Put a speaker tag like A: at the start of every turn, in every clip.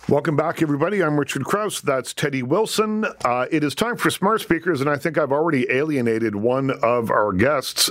A: Welcome back, everybody. I'm Richard Krause. That's Teddy Wilson. It is time for Smart Speakers, and I think I've already alienated one of our guests.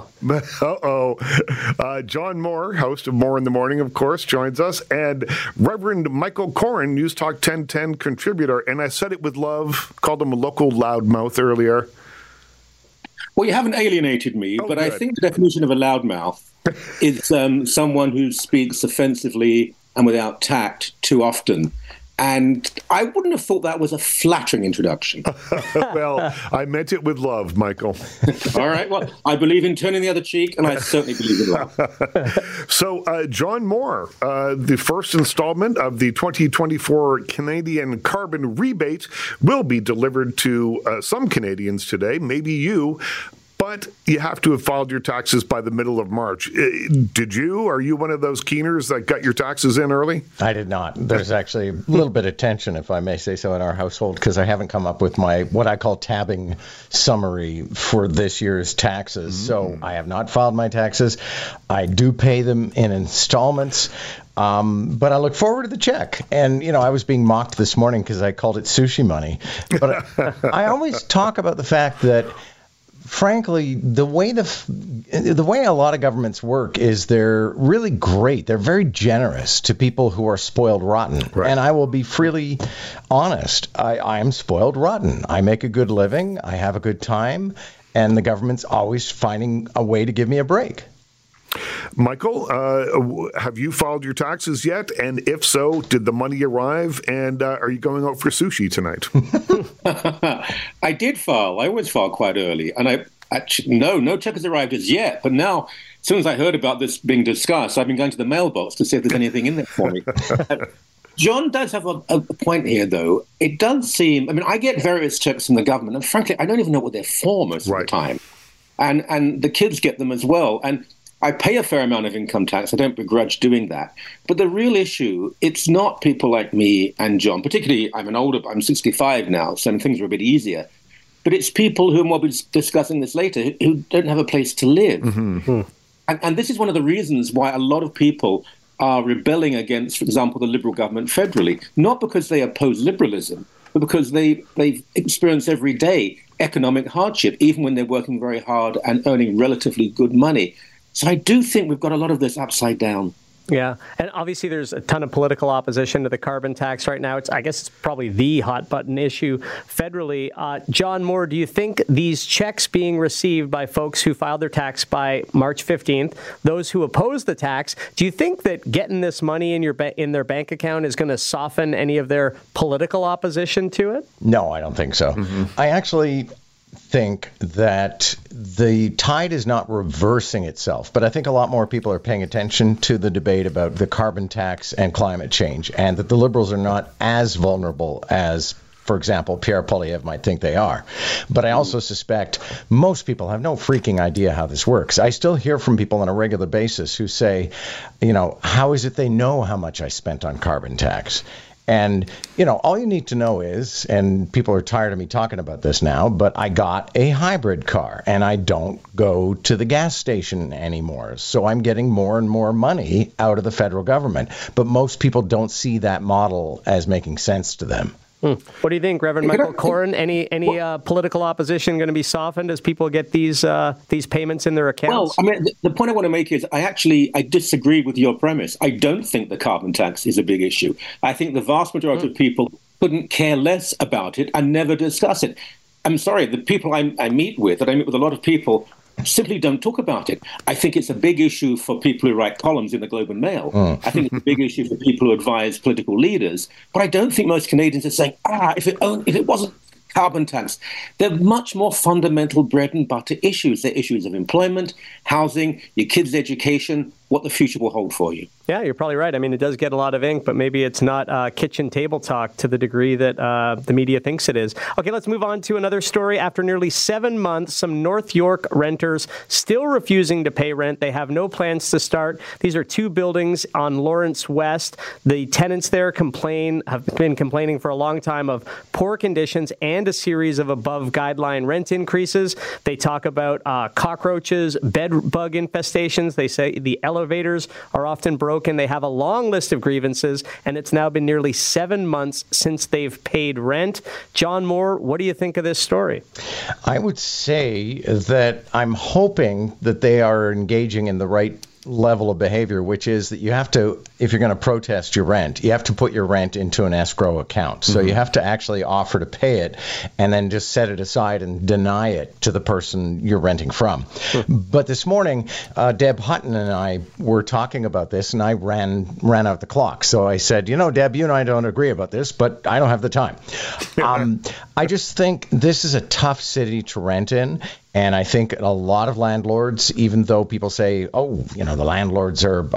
A: John Moore, host of Moore in the Morning, of course, joins us, and Reverend Michael Coren, News Talk 1010 contributor. And I said it with love, called him a local loudmouth earlier.
B: Well, you haven't alienated me, but good. I think the definition of a loudmouth is someone who speaks offensively and without tact too often. And I wouldn't have thought that was a flattering introduction.
A: Well, I meant it with love, Michael.
B: All right. Well, I believe in turning the other cheek, and I certainly believe in love.
A: So, John Moore, the first installment of the 2024 Canadian carbon rebate will be delivered to some Canadians today, maybe you. But you have to have filed your taxes by the middle of March. Did you? Are you one of those keeners that got your taxes in early?
C: I did not. There's actually a little bit of tension, if I may say so, in our household, because I haven't come up with my what I call tabbing summary for this year's taxes. So I have not filed my taxes. I do pay them in installments. But I look forward to the check. And, you know, I was being mocked this morning because I called it sushi money. But I always talk about the fact that, frankly, the way a lot of governments work is they're really great. They're very generous to people who are spoiled rotten. Right. And I will be freely honest. I am spoiled rotten. I make a good living. I have a good time. And the government's always finding a way to give me a break.
A: Michael, have you filed your taxes yet? And if so, did the money arrive? And are you going out for sushi tonight?
B: I did file. I always file quite early. And no check has arrived as yet. But now, as soon as I heard about this being discussed, I've been going to the mailbox to see if there's anything in there for me. John does have a point here, though. It does seem, I mean, I get various checks from the government. And frankly, I don't even know what they're for most of the time. And the kids get them as well. And I pay a fair amount of income tax. I don't begrudge doing that. But the real issue, it's not people like me and John, particularly I'm 65 now, so things are a bit easier. But it's people who, and we'll be discussing this later, who don't have a place to live. Mm-hmm. And this is one of the reasons why a lot of people are rebelling against, for example, the Liberal government federally, not because they oppose liberalism, but because they experience every day economic hardship, even when they're working very hard and earning relatively good money. So I do think we've got a lot of this upside down.
D: Yeah, and obviously there's a ton of political opposition to the carbon tax right now. I guess it's probably the hot button issue federally. John Moore, do you think these checks being received by folks who filed their tax by March 15th, those who oppose the tax, do you think that getting this money in their bank account is going to soften any of their political opposition to it?
C: No, I don't think so. Mm-hmm. I actually think that the tide is not reversing itself, but I think a lot more people are paying attention to the debate about the carbon tax and climate change, and that the Liberals are not as vulnerable as, for example, Pierre Poilievre might think they are. But I also suspect most people have no freaking idea how this works. I still hear from people on a regular basis who say, you know, how is it they know how much I spent on carbon tax? And, you know, all you need to know is, and people are tired of me talking about this now, but I got a hybrid car and I don't go to the gas station anymore. So I'm getting more and more money out of the federal government. But most people don't see that model as making sense to them.
D: What do you think, Reverend Michael Coren? Any political opposition going to be softened as people get these payments in their accounts?
B: Well, I mean, the point I want to make is I disagree with your premise. I don't think the carbon tax is a big issue. I think the vast majority of people couldn't care less about it and never discuss it. I'm sorry, the people I meet with, and I meet with a lot of people, simply don't talk about it. I think it's a big issue for people who write columns in the Globe and Mail. I think it's a big issue for people who advise political leaders. But I don't think most Canadians are saying, if it wasn't carbon tax. They're much more fundamental bread and butter issues. They're issues of employment, housing, your kids' education, what the future will hold for you.
D: Yeah, you're probably right. I mean, it does get a lot of ink, but maybe it's not kitchen table talk to the degree that the media thinks it is. Okay, let's move on to another story. After nearly 7 months, some North York renters still refusing to pay rent. They have no plans to start. These are 2 buildings on Lawrence West. The tenants there have been complaining for a long time of poor conditions and a series of above guideline rent increases. They talk about cockroaches, bed bug infestations. They say the elevator elevators are often broken. They have a long list of grievances, and it's now been nearly 7 months since they've paid rent. John Moore, what do you think of this story?
C: I would say that I'm hoping that they are engaging in the right level of behavior, which is that you have to, if you're going to protest your rent, you have to put your rent into an escrow account. So you have to actually offer to pay it and then just set it aside and deny it to the person you're renting from. But this morning, Deb Hutton and I were talking about this, and I ran out the clock. So I said, Deb, you and I don't agree about this, but I don't have the time. I just think this is a tough city to rent in. And I think a lot of landlords, even though people say, the landlords are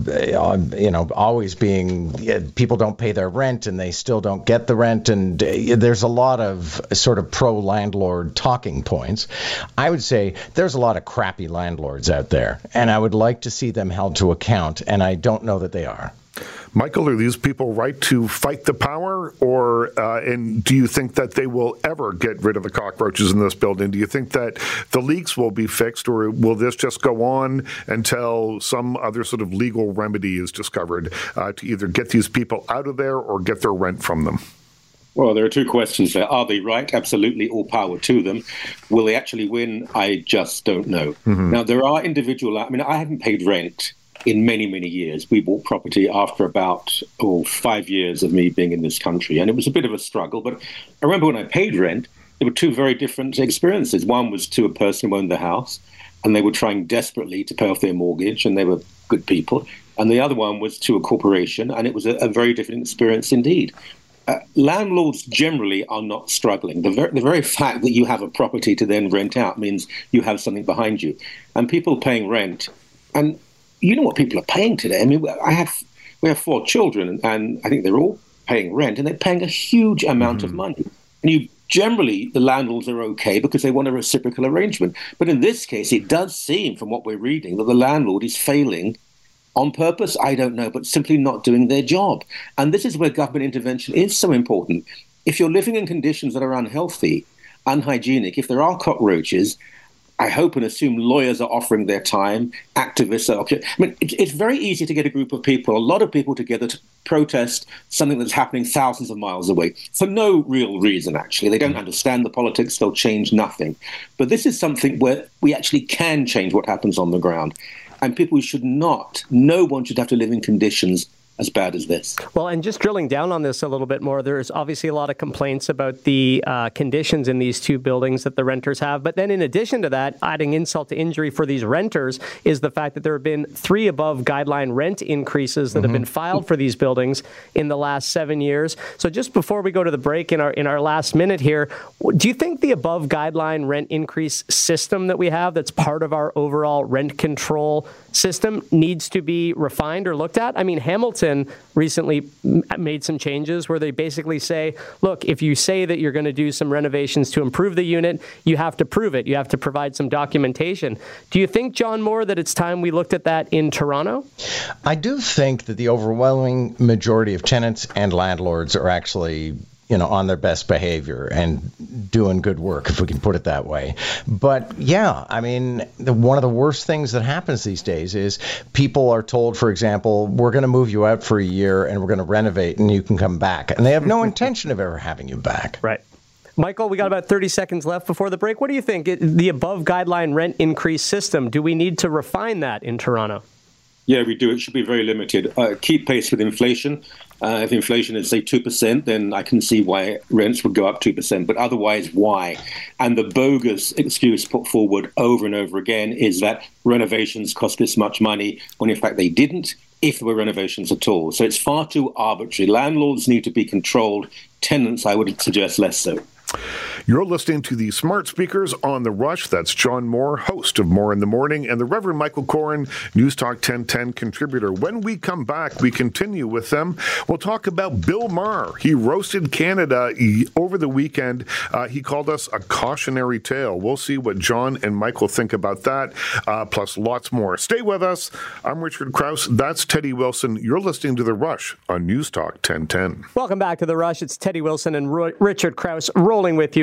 C: always being, people don't pay their rent and they still don't get the rent. And there's a lot of sort of pro-landlord talking points. I would say there's a lot of crappy landlords out there, and I would like to see them held to account. And I don't know that they are.
A: Michael, are these people right to fight the power, and do you think that they will ever get rid of the cockroaches in this building? Do you think that the leaks will be fixed, or will this just go on until some other sort of legal remedy is discovered to either get these people out of there or get their rent from them?
B: Well, there are two questions there. Are they right? Absolutely, all power to them. Will they actually win? I just don't know. Now, there are I haven't paid rent in many, many years. We bought property after about 5 years of me being in this country, and it was a bit of a struggle. But I remember when I paid rent, there were two very different experiences. One was to a person who owned the house, and they were trying desperately to pay off their mortgage, and they were good people. And the other one was to a corporation, and it was a very different experience indeed. Landlords generally are not struggling. The very fact that you have a property to then rent out means you have something behind you. And people paying rent, and you know what people are paying today. I mean, we have 4 children, and I think they're all paying rent, and they're paying a huge amount of money. And generally, the landlords are okay because they want a reciprocal arrangement. But in this case, it does seem, from what we're reading, that the landlord is failing on purpose. I don't know, but simply not doing their job. And this is where government intervention is so important. If you're living in conditions that are unhealthy, unhygienic, if there are cockroaches, I hope and assume lawyers are offering their time, activists are. It's very easy to get a group of people, a lot of people together to protest something that's happening thousands of miles away for no real reason, actually. They don't understand the politics, they'll change nothing. But this is something where we actually can change what happens on the ground. And no one should have to live in conditions as bad as this.
D: Well, and just drilling down on this a little bit more, there's obviously a lot of complaints about the conditions in these 2 buildings that the renters have. But then in addition to that, adding insult to injury for these renters is the fact that there have been 3 above guideline rent increases that have been filed for these buildings in the last 7 years. So just before we go to the break in our last minute here, do you think the above guideline rent increase system that we have that's part of our overall rent control system needs to be refined or looked at? I mean, Hamilton recently made some changes where they basically say, look, if you say that you're going to do some renovations to improve the unit, you have to prove it. You have to provide some documentation. Do you think, John Moore, that it's time we looked at that in Toronto?
C: I do think that the overwhelming majority of tenants and landlords are actually on their best behavior and doing good work, if we can put it that way. But yeah, I mean, one of the worst things that happens these days is people are told, for example, we're going to move you out for a year and we're going to renovate and you can come back. And they have no intention of ever having you back.
D: Right. Michael, we got about 30 seconds left before the break. What do you think? The above guideline rent increase system, do we need to refine that in Toronto?
B: Yeah, we do. It should be very limited. Keep pace with inflation. If inflation is, say, 2%, then I can see why rents would go up 2%. But otherwise, why? And the bogus excuse put forward over and over again is that renovations cost this much money, when in fact they didn't, if there were renovations at all. So it's far too arbitrary. Landlords need to be controlled. Tenants, I would suggest, less so.
A: You're listening to the Smart Speakers on The Rush. That's John Moore, host of Moore in the Morning, and the Reverend Michael Coren, News Talk 1010 contributor. When we come back, we continue with them. We'll talk about Bill Maher. He roasted Canada over the weekend. He called us a cautionary tale. We'll see what John and Michael think about that, plus lots more. Stay with us. I'm Richard Krause. That's Teddy Wilson. You're listening to The Rush on News Talk 1010.
D: Welcome back to The Rush. It's Teddy Wilson and Richard Krause rolling with you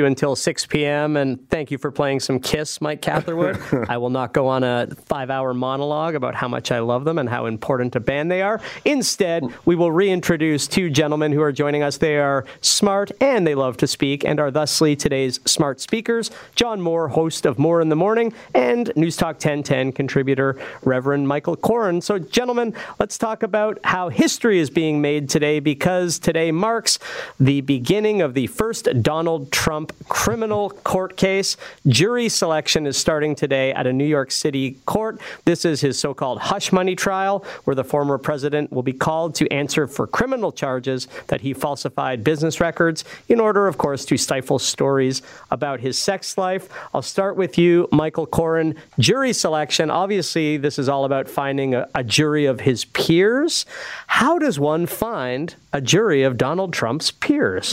D: until 6 p.m. And thank you for playing some Kiss, Mike Catherwood. I will not go on a 5-hour monologue about how much I love them and how important a band they are. Instead, we will reintroduce two gentlemen who are joining us. They are smart and they love to speak and are thusly today's smart speakers. John Moore, host of Moore in the Morning, and News Talk 1010 contributor Reverend Michael Koren. So, gentlemen, let's talk about how history is being made today, because today marks the beginning of the first Donald Trump criminal court case. Jury selection is starting today at a New York City court. This is his so-called hush money trial, where the former president will be called to answer for criminal charges that he falsified business records in order, of course, to stifle stories about his sex life. I'll start with you, Michael Koren. Jury selection, obviously, this is all about finding a jury of his peers. How does one find a jury of Donald Trump's peers?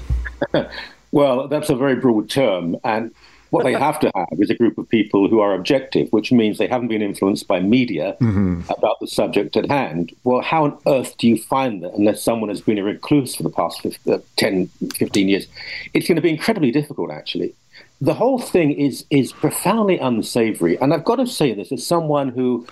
B: Well, that's a very broad term. And what they have to have is a group of people who are objective, which means they haven't been influenced by media about the subject at hand. Well, how on earth do you find that unless someone has been a recluse for the past 10, 15 years? It's going to be incredibly difficult, actually. The whole thing is profoundly unsavory. And I've got to say this as someone who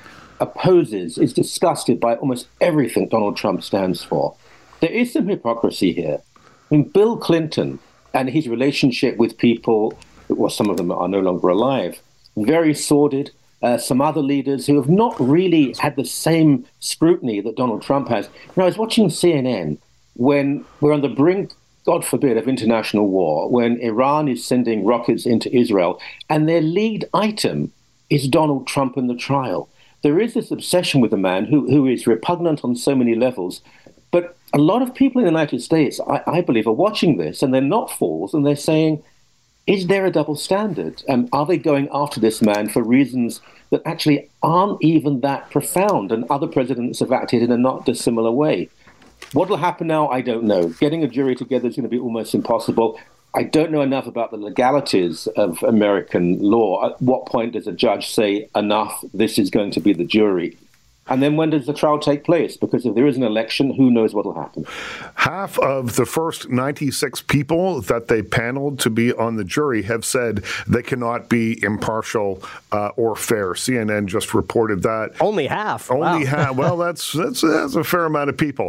B: is disgusted by almost everything Donald Trump stands for. There is some hypocrisy here. I mean, Bill Clinton and his relationship with people, well, some of them are no longer alive, very sordid. Some other leaders who have not really had the same scrutiny that Donald Trump has. I was watching CNN when we're on the brink, God forbid, of international war, when Iran is sending rockets into Israel, and their lead item is Donald Trump in the trial. There is this obsession with a man who is repugnant on so many levels. But a lot of people in the United States, I believe, are watching this, and they're not fools, and they're saying, is there a double standard? Are they going after this man for reasons that actually aren't even that profound? And other presidents have acted in a not dissimilar way. What will happen now, I don't know. Getting a jury together is going to be almost impossible. I don't know enough about the legalities of American law. At what point does a judge say, enough, this is going to be the jury? And then when does the trial take place? Because if there is an election, who knows what will happen?
A: Half of the first 96 people that they paneled to be on the jury have said they cannot be impartial or fair. CNN just reported that.
D: Only half.
A: Only
D: wow.
A: half. Well, that's a fair amount of people.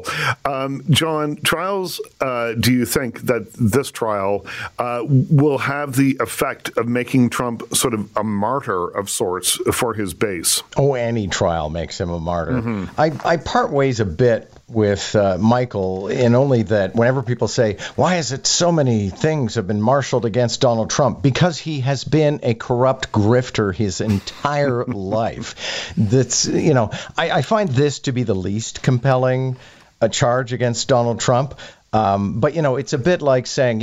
A: John, trials, do you think that this trial will have the effect of making Trump sort of a martyr of sorts for his base?
C: Oh, any trial makes him a martyr. I part ways a bit with Michael in only that whenever people say, why is it so many things have been marshaled against Donald Trump? Because he has been a corrupt grifter his entire life. That's, I find this to be the least compelling charge against Donald Trump. But, it's a bit like saying,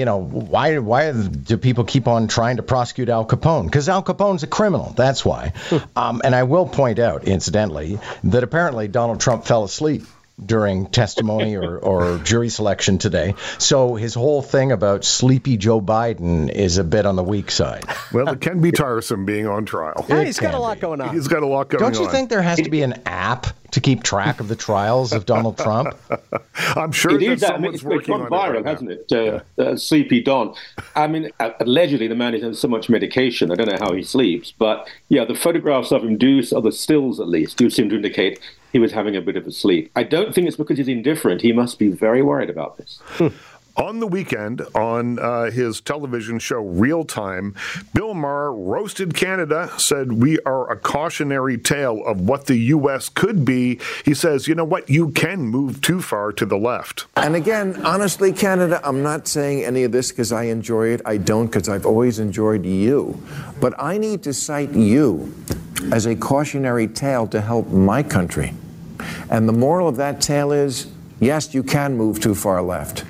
C: why do people keep on trying to prosecute Al Capone? Because Al Capone's a criminal. That's why. And I will point out, incidentally, that apparently Donald Trump fell asleep during testimony or jury selection today. So his whole thing about sleepy Joe Biden is a bit on the weak side.
A: Well, it can be tiresome being on trial.
D: Yeah, he's got a lot going on.
A: He's got a lot going on.
C: Don't you think there has to be an app to keep track of the trials of Donald Trump?
A: I'm sure
B: that
A: someone's working on it.
B: It's gone viral, hasn't it? Sleepy Don. I mean, allegedly the man is on so much medication. I don't know how he sleeps. But, yeah, the photographs of him or the stills at least, do seem to indicate he was having a bit of a sleep. I don't think it's because he's indifferent. He must be very worried about this.
A: On the weekend, on his television show Real Time, Bill Maher roasted Canada, said we are a cautionary tale of what the U.S. could be. He says, you know what, you can move too far to the left.
E: And again, honestly, Canada, I'm not saying any of this because I enjoy it. I don't, because I've always enjoyed you. But I need to cite you as a cautionary tale to help my country. And the moral of that tale is, yes, you can move too far left.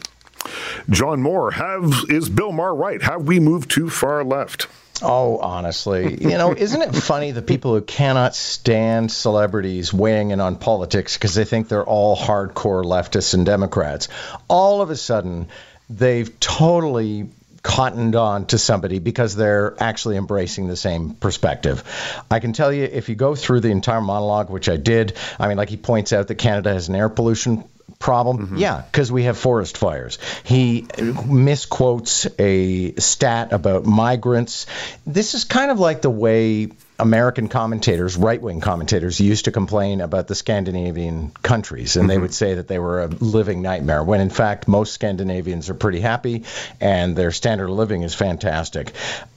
A: John Moore, is Bill Maher right? Have we moved too far left?
C: Oh, honestly, isn't it funny the people who cannot stand celebrities weighing in on politics because they think they're all hardcore leftists and Democrats, all of a sudden they've totally cottoned on to somebody because they're actually embracing the same perspective. I can tell you, if you go through the entire monologue, which I did, like he points out that Canada has an air pollution problem? Mm-hmm. Yeah, because we have forest fires. He misquotes a stat about migrants. This is kind of like the way American commentators, right-wing commentators, used to complain about the Scandinavian countries, and they would say that they were a living nightmare, when in fact most Scandinavians are pretty happy and their standard of living is fantastic.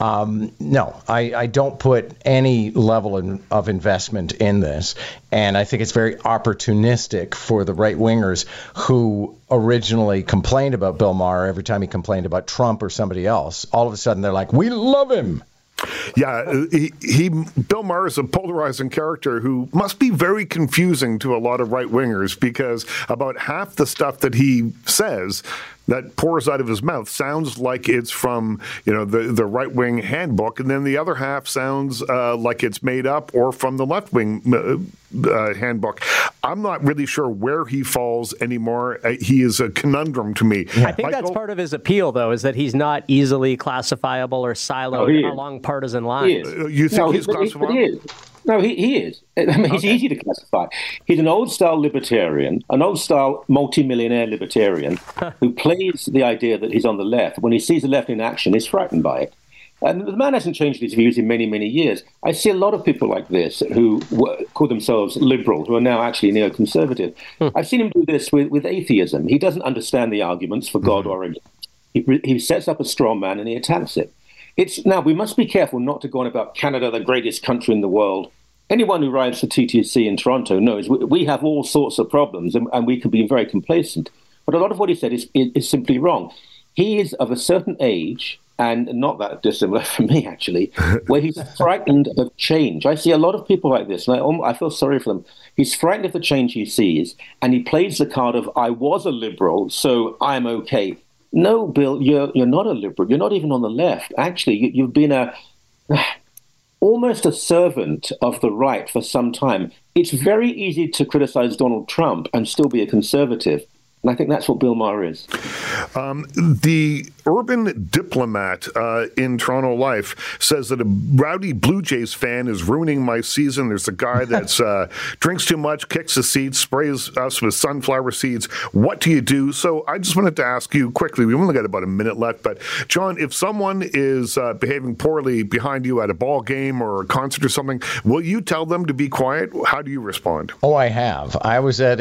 C: No, I don't put any level of investment in this, and I think it's very opportunistic for the right-wingers who originally complained about Bill Maher every time he complained about Trump or somebody else. All of a sudden they're like, we love him.
A: Yeah, Bill Maher is a polarizing character who must be very confusing to a lot of right-wingers, because about half the stuff that he says that pours out of his mouth sounds like it's from, the right-wing handbook, and then the other half sounds like it's made up or from the left-wing handbook. I'm not really sure where he falls anymore. He is a conundrum to me.
D: I think that's part of his appeal, though, is that he's not easily classifiable or siloed along partisan lines.
A: You think he's classifiable?
B: He is. No, he is. I mean, he's easy to classify. He's an old-style libertarian, an old-style multimillionaire libertarian who plays the idea that he's on the left. When he sees the left in action, he's frightened by it. And the man hasn't changed his views in many, many years. I see a lot of people like this who call themselves liberal, who are now actually neoconservative. I've seen him do this with atheism. He doesn't understand the arguments for God or against. He sets up a straw man and he attacks it. Now, we must be careful not to go on about Canada, the greatest country in the world. Anyone who rides the TTC in Toronto knows we have all sorts of problems, and we can be very complacent. But a lot of what he said is simply wrong. He is of a certain age, and not that dissimilar from me, actually, where he's frightened of change. I see a lot of people like this, and I feel sorry for them. He's frightened of the change he sees, and he plays the card of, I was a liberal, so I'm okay. No, Bill, you're not a liberal. You're not even on the left. Actually, you've been almost a servant of the right for some time. It's very easy to criticize Donald Trump and still be a conservative. And I think that's what Bill Maher is.
A: The urban diplomat in Toronto Life says that a rowdy Blue Jays fan is ruining my season. There's a guy that's drinks too much, kicks the seats, sprays us with sunflower seeds. What do you do? So I just wanted to ask you quickly, we've only got about a minute left, but John, if someone is behaving poorly behind you at a ball game or a concert or something, will you tell them to be quiet? How do you respond?
C: Oh, I have. I was at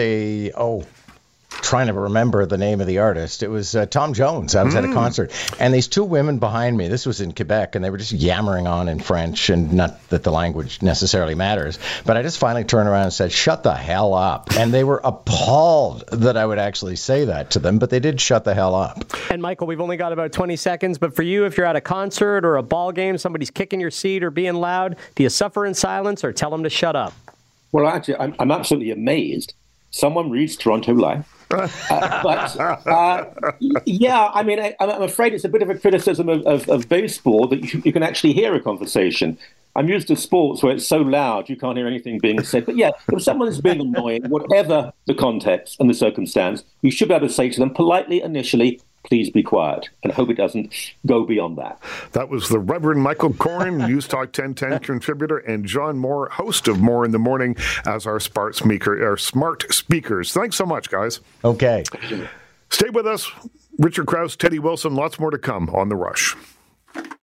C: trying to remember the name of the artist. It was Tom Jones. I was at a concert, and these two women behind me, this was in Quebec, and they were just yammering on in French, and not that the language necessarily matters, but I just finally turned around and said, shut the hell up. And they were appalled that I would actually say that to them, but they did shut the hell up.
D: And Michael, we've only got about 20 seconds, but for you, if you're at a concert or a ball game, somebody's kicking your seat or being loud, do you suffer in silence or tell them to shut up?
B: Well, actually, I'm absolutely amazed. Someone reads Toronto Life. Yeah, I mean, I'm afraid it's a bit of a criticism of baseball that you can actually hear a conversation. I'm used to sports where it's so loud you can't hear anything being said. But yeah, if someone is being annoying, whatever the context and the circumstance, you should be able to say to them politely initially, please be quiet, and hope it doesn't go beyond that.
A: That was the Reverend Michael Coren, News Talk 1010 contributor, and John Moore, host of Moore in the Morning, as our smart speakers. Thanks so much, guys.
C: Okay.
A: Stay with us. Richard Krause, Teddy Wilson, lots more to come on The Rush.